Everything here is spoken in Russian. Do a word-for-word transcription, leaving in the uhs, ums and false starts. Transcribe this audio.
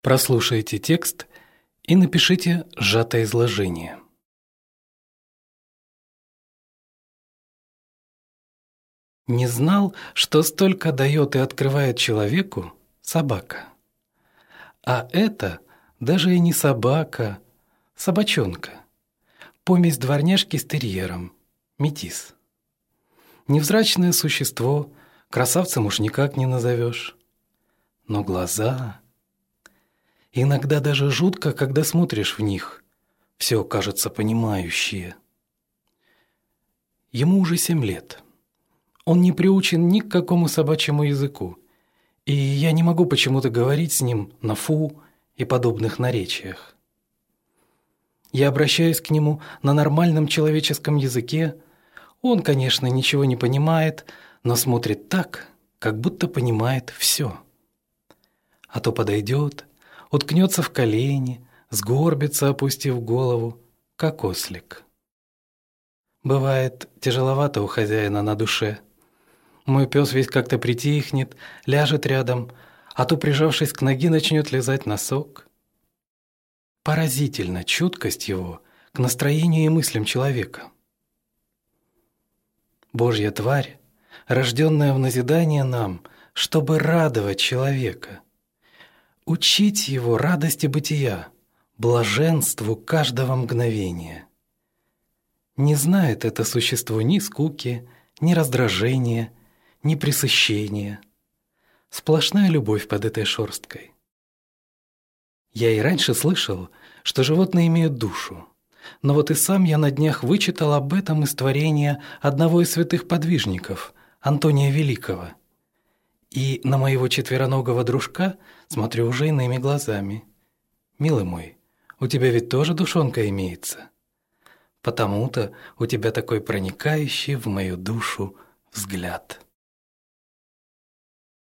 Прослушайте текст и напишите сжатое изложение. Не знал, что столько дает и открывает человеку собака. А это даже и не собака, собачонка. Помесь дворняжки с терьером, метис. Невзрачное существо, красавцем уж никак не назовешь. Но глаза... Иногда даже жутко, когда смотришь в них. Все кажется понимающее. Ему уже семь лет. Он не приучен ни к какому собачьему языку, и я не могу почему-то говорить с ним на «фу» и подобных наречиях. Я обращаюсь к нему на нормальном человеческом языке. Он, конечно, ничего не понимает, но смотрит так, как будто понимает все. А то подойдет, уткнется в колени, сгорбится, опустив голову, как ослик. Бывает тяжеловато у хозяина на душе. Мой пес весь как-то притихнет, ляжет рядом, а то, прижавшись к ноге, начнет лизать носок. Поразительна чуткость его к настроению и мыслям человека. Божья тварь, рожденная в назидание нам, чтобы радовать человека, учить его радости бытия, блаженству каждого мгновения. Не знает это существо ни скуки, ни раздражения, ни пресыщения. Сплошная любовь под этой шерсткой. Я и раньше слышал, что животные имеют душу, но вот и сам я на днях вычитал об этом из творения одного из святых подвижников, Антония Великого. И на моего четвероногого дружка смотрю уже иными глазами. Милый мой, у тебя ведь тоже душонка имеется. Потому-то у тебя такой проникающий в мою душу взгляд.